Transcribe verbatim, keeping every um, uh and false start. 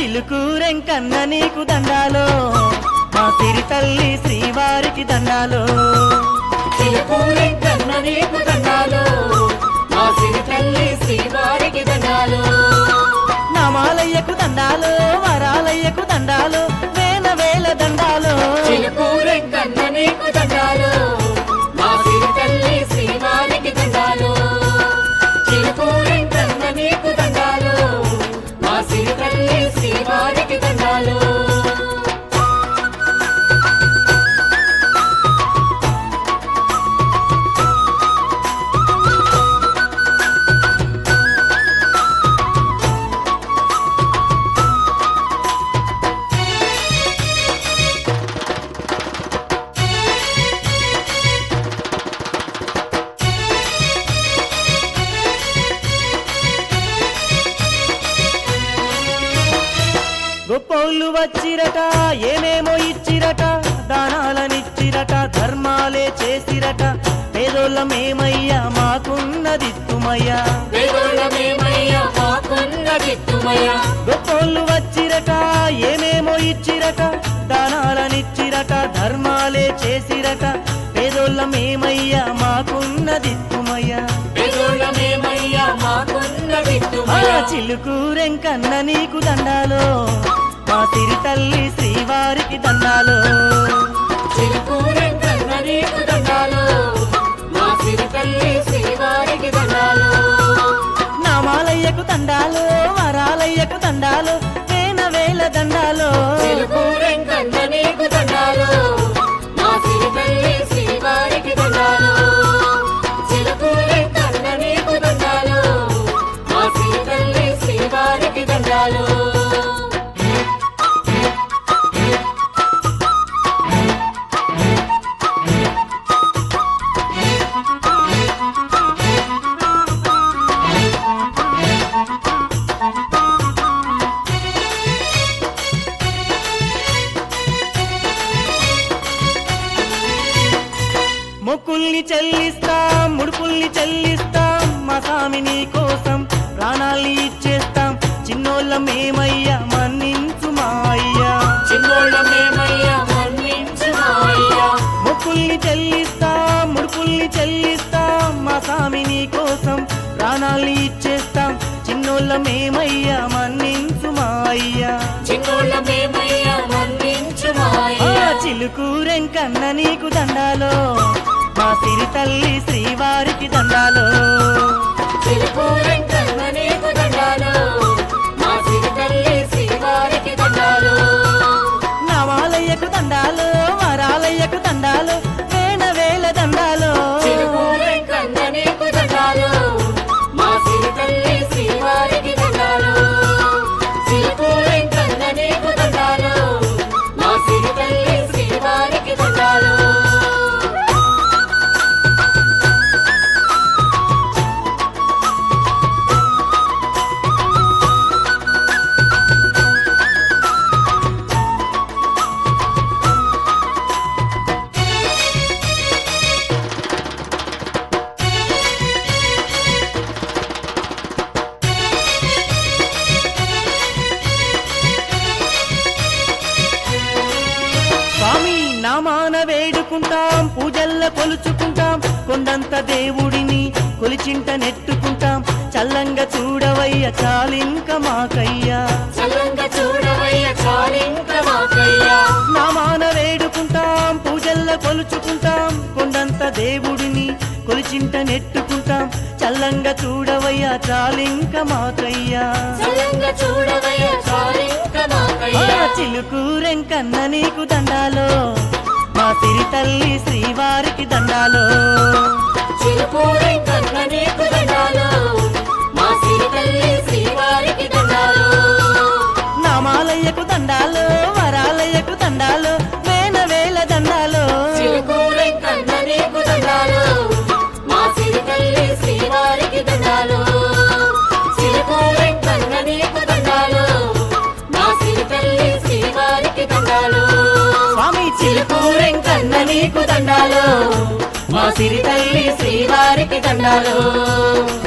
చిలుకూరెంకన్న నీకు దండాలో మా సిరి తల్లి శ్రీవారికి దండాలో చిలుకూరెంకన్న నీకు దండాలో మా సిరి తల్లి శ్రీవారికి దండాలో నామాలయ్యకు దండాలో వరాలయ్యకు దండాలో వేల వేల దండాలో చిలుకూరెంకన్న నీకు దండాలో మా సిరి తల్లి శ్రీవారికి దండాలో చిలుకూరెంకన్న నీకు దండాలో మా సిరి తల్లి శ్రీవారికి దండాలో గొప్పోళ్ళు వచ్చిరట ఏమేమో ఇచ్చిరట దానాలనిచ్చిరట ధర్మాలే చేసిరట పేదోళ్ళమేమయ్యా మాకున్నదిత్తుమయ్యా పేదోళ్ళమేమయ్యా మాకున్నదిత్తుమయ్యా గొప్పోళ్ళు వచ్చిరట ఏమేమో ఇచ్చిరట దానాలనిచ్చిరట ధర్మాలే చేసిరట పేదోళ్ళమేమయ్యా మాకున్నదిత్తుమయ్యా పేదోళ్ళమేమయ్యా మాకున్నదిత్తుమయ్యా చిలుకూరెంకన్న నీకు దండాలో మా సిరి తల్లి శ్రీవారికి దండాలో చిలుకూరెంకన్న నీకు దండాలో మా సిరి తల్లి శ్రీవారికి దండాలో నామాలయ్యకు దండాలో వరాలయ్యకు దండాలో వేల వేల దండాలో చిలుకూరెంకన్న నీకు దండాలో మా సిరి తల్లి శ్రీవారికి దండాలో చిలుకూరెంకన్న నీకు దండాలో మా సిరి తల్లి శ్రీవారికి దండాలో మొక్కుల్ని చెల్లిస్తాం ముడుపుల్ని చెల్లిస్తాం మా స్వామి నీ కోసం ప్రాణాల్ని ఇచ్చేస్తాం చిన్నోళ్ళమేమయ్యా మన్నించు మా అయ్యా చిన్నోళ్ళమేమయ్యా మన్నించు మా అయ్యా మొక్కుల్ని చెల్లిస్తాం ముడుపుల్ని చెల్లిస్తాం మా స్వామి నీ కోసం ప్రాణాల్ని ఇచ్చేస్తాం చిన్నోళ్ళమేమయ్యా మన్నించు మా అయ్యా చిన్నోళ్ళమేమయ్యా మన్నించు మా అయ్యా చిలుకూరెంకన్న నీకు దండాలో మా సిరి తల్లి శ్రీవారికి దండాలో చిలుకూరెంకన్న నీకు దండాలో మా సిరి తల్లి శ్రీవారికి దండాలో నామాలయ్యకు దండాలో వరాలయ్యకు దండాలో వేల వేల దండాలో చిలుకూరెంకన్న నీకు దండాలో మా సిరి తల్లి శ్రీవారికి దండాలో చిలుకూరెంకన్న నీకు దండాలో మా సిరి తల్లి శ్రీవారికి దండాలో నామాన వేడుకుంటాం పూజల్ల కొలుచుకుంటాం కొండంత దేవుడిని కొలిచింట నెట్టుకుంటాం చల్లంగా చూడవయ్య చాలింక మాకయ్యా చల్లంగా చూడవయ్య చాలింక మాకయ్యా నామాన వేడుకుంటాం పూజల్ల కొలుచుకుంటాం కొండంత దేవుడిని కొలిచింట నెట్టుకుంటాం చల్లంగా చూడవయ్య చాలింక మాకయ్యా చల్లంగా చూడవయ్య చాలింక మాకయ్యా చిలుకూరెంకన్న నీకు దండాలో మా సిరి తల్లి శ్రీవారికి దండాలో చిలుకూరెంకన్న నీకు దండాలో మా సిరి తల్లి శ్రీవారికి దండాలో నామాలయ్యకు దండాలో వరాలయ్యకు దండాలో వేల వేల దండాలో చిలుకూరెంకన్న నీకు దండాలో మా సిరి తల్లి శ్రీవారికి దండాలో చిలుకూరెంకన్న నీకు దండాలో మా సిరి తల్లి శ్రీవారికి దండాలో స్వామి చిలుకూరెంకన్న నీకు దండాలో మా సిరి తల్లి శ్రీవారికి దండాలో